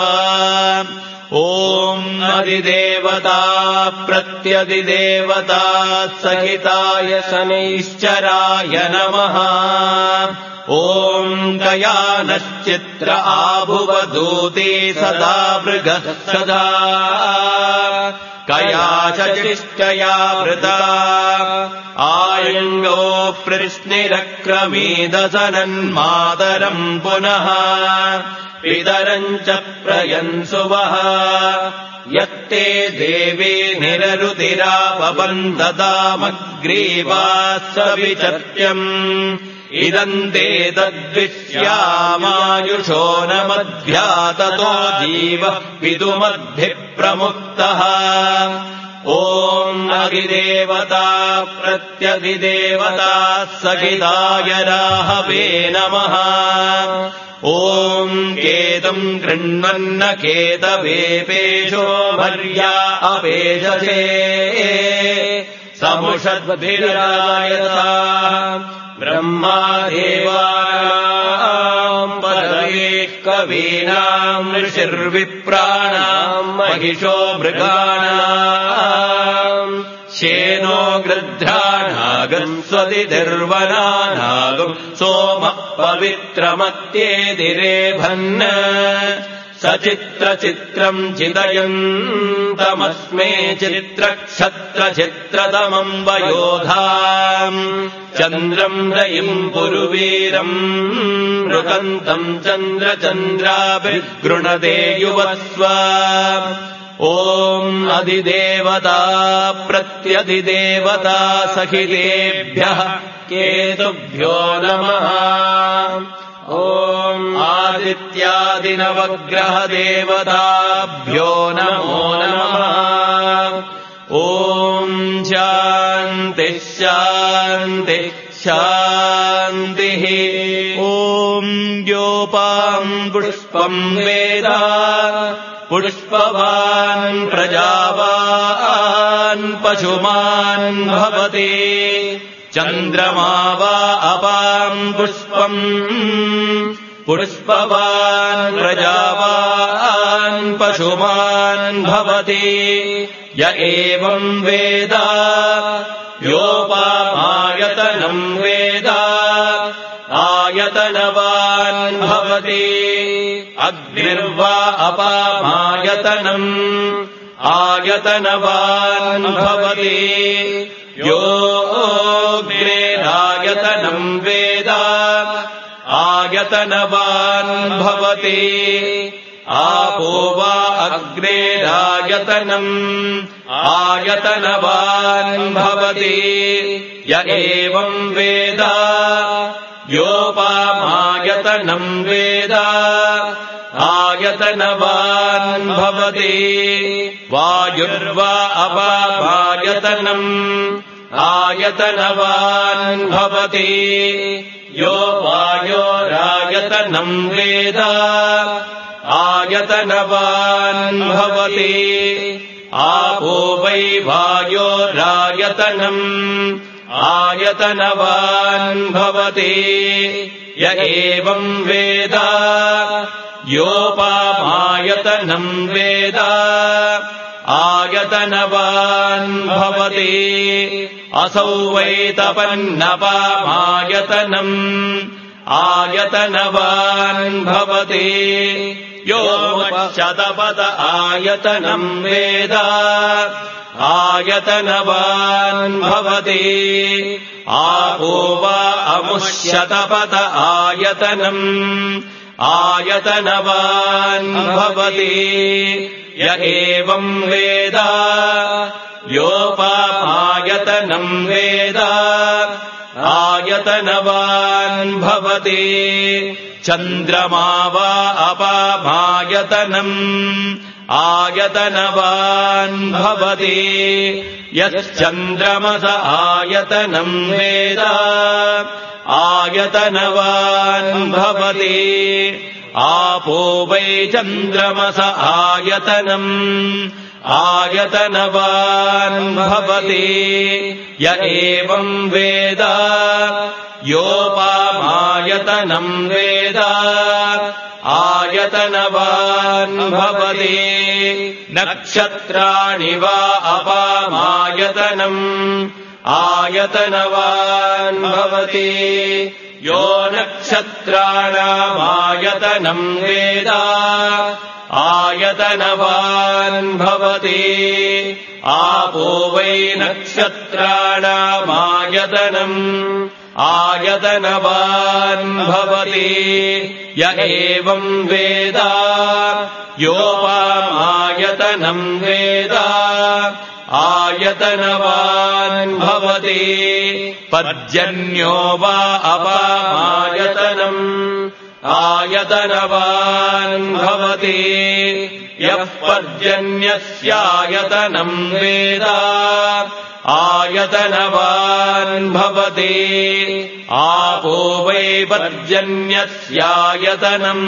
ॐ अधिदेवता प्रत्यधिदेवता सहिताय शनैश्चराय नमः ॐ गयानश्चित्र आभुवदूते सदा मृगः सदा कया चिष्टया वृता आयङ्गो पृश्निरक्रमीदसनन्मातरम् पुनः पितरम् च प्रयन्सुवः यत्ते देवी निररुतिरापबन्धतामग्रीवास्सविचत्यम् इदम् ते तद्विश्यामायुषो न मध्याततो जीवः पितुमद्भिप्रमुक्तः ॐ अधिदेवता प्रत्यधिदेवता सहिताय राहवे नमः ॐ केतुम् गृह्णन्न केतवेपेशो भर्या अपेशसे समुषद्भिरायता ब्रह्मा देवानाम् पदवे कवीनाम् ऋषिर्विप्राणाम् महिषो मृगाणाम् शेनो गृध्राणागम् स्वदितिर्वनानागम् सोमः पवित्रमत्येदिरेभन् सचित्रचित्रम् चितयन्तमस्मे चित्रक्षत्रचित्रतमम् वयोधाम् चन्द्रम् रयिम् पुरुवीरम् मृगन्तम् चन्द्रचन्द्राभिर्गृणते युवस्व ॐ अधिदेवता प्रत्यधिदेवता सहितेभ्यः केतुभ्यो नमः ॐ आदित्यादिनवग्रहदेवताभ्यो नमो नमः ॐ शान्तिः शान्तिः शान्तिः ॐ योपाम् पुष्पम् वेद पुष्पवान् प्रजावान् पशुमान् भवति चन्द्रमा वा अपाम् पुष्पम् पुष्पवान् प्रजावान् पशुमान् भवति य एवम् वेद योपामायतनम् वेद आयतनवान् भवति अग्निर्वा अपामायतनम् आयतनवान् भवति योऽग्निरायतनम् वेद आयतनवान् भवति आपो वा अग्नेरायतनम् आयतनवान् भवति य एवम् वेद योपामायतनम् वेद आयतनवान् भवति वायुर्वा अपामायतनम् आयतनवान् भवति यो वायोरायतनम् वेद आयतनवान् भवति आपो वै वायोरायतनम् आयतनवान् भवति य एवम् वेद योपामायतनम् वेद आयतनवान् भवति असौ वै तपन्नपामायतनम् आयतनवान् भवति यो शतपद आयतनम् वेद आयतनवान् भवति आपो वा अमुष्यतपद आयतनम् आयतनवान् भवति य एवम् वेद योपामायतनम् वेद आयतनवान् भवति चन्द्रमा वा अपामायतनम् आयतनवान् भवति यश्चन्द्रमस आयतनम् वेद आयतनवान् भवति आपो वै चन्द्रमस आयतनम् आयतनवान् भवति य एवम् वेद योपामायतनम् वेद आयतनवान् भवति नक्षत्राणि वा अपामायतनम् आयतनवान् भवति यो नक्षत्राणामायतनम् वेद आयतनवान् भवति आपो वै नक्षत्राणामायतनम् आयतनवान् भवति य एवम् वेद योपामायतनम् वेद आयतनवान् भवति पर्जन्यो वा अपामायतनम् आयतनवान् भवति यः पर्जन्यस्यायतनम् वेद आयतनवान् भवति आपो वै पर्जन्यस्यायतनम्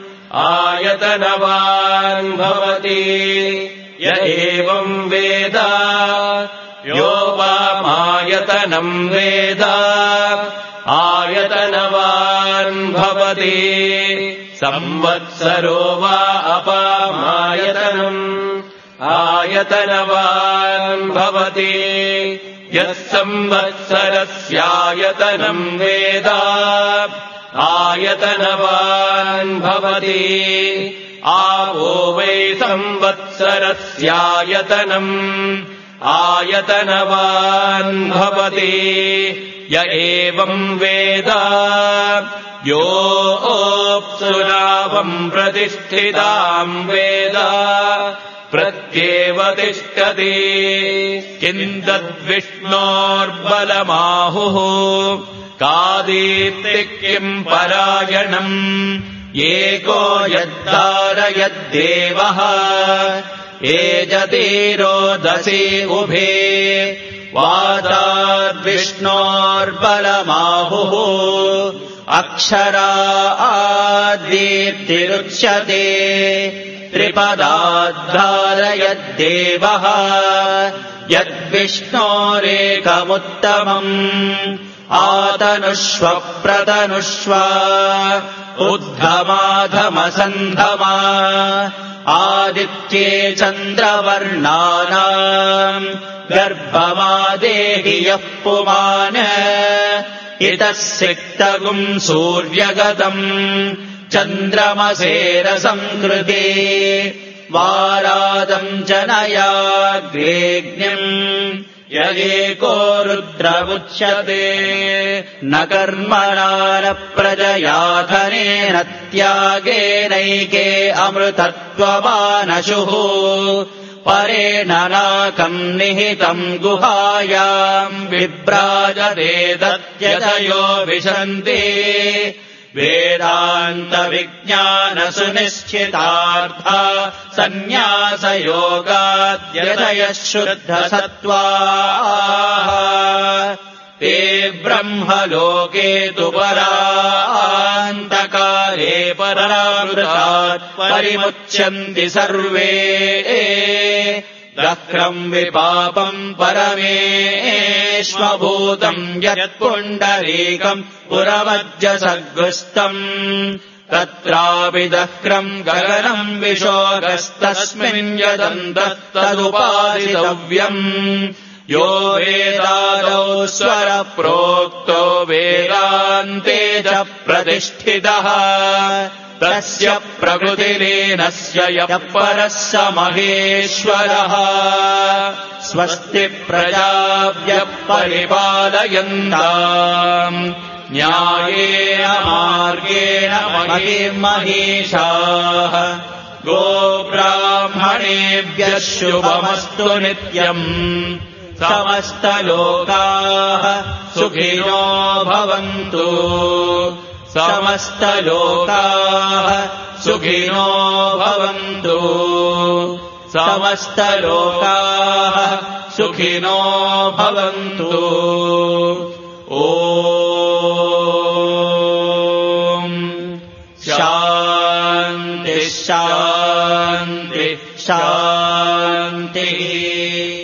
आयतनवान् भवति य एवम् वेद योपामायतनम् वेद आयतनवान् भवति संवत्सरो वा अपामायतनम् आयतनवान् भवति यः संवत्सरस्यायतनम् वेद आयतनवान् भवति आपो वै संवत्सरस्यायतनम् आयतनवान् भवति य एवम् वेद योऽप्सुरावम् प्रतिष्ठिताम् वेद प्रत्येव तिष्ठति किम् तद्विष्णोर्बलमाहुः कादीप्तिः किम् परायणम् एको यद्धारयद्देवः एजतीरोदसी उभे वादाद्विष्णोर्बलमाहुः अक्षरा आदीप्तिरुच्यते त्रिपदाद्धारयद्देवः यद्विष्णोरेकमुत्तमम् आतनुष्व प्रतनुष्व उद्धमाधमसन्धमा आदित्ये चन्द्रवर्णानाम् गर्भमादेहि यः पुमान् इतः सिक्तगुम् सूर्यगतम् चन्द्रमसेरसंकृते वारादम् जनयाग्रेग्निम् यगेको रुद्रमुच्यते न कर्मणा न प्रजयाधनेन त्यागेनैके अमृतत्वमानशुः परेण नाकम् निहितम् गुहायाम् विभ्राजते दत्यतयो विशन्ति वेदान्तविज्ञानसुनिश्चितार्था सन्न्यासयोगाद्यतयः शुद्धसत्त्वाः ते ब्रह्मलोके तु परान्तकाले परामृतात् परिमुच्यन्ति सर्वे दह्रम् विपापम् परमेष्मभूतम् यत्पुण्डरीकम् पुरवज्जसद्गुस्तम् तत्रापि दह्रम् गगनम् विशोगस्तस्मिन् यदन्तस्तदुपासितव्यम् यो वेदादौ स्वरप्रोक्तो वेदान्ते च प्रतिष्ठितः तस्य प्रकृतिलीनस्य यः परः स महेश्वरः स्वस्ति प्रजाभ्यः परिपालयन्ताम् न्यायेन मार्गेण महीषाः गोब्राह्मणेभ्यः शुभमस्तु नित्यम् समस्तलोकाः सुखिनो भवन्तु समस्तलोकाः सुखिनो भवन्तु समस्तलोकाः सुखिनो भवन्तु ॐ शान्ति शान्ति शान्तिः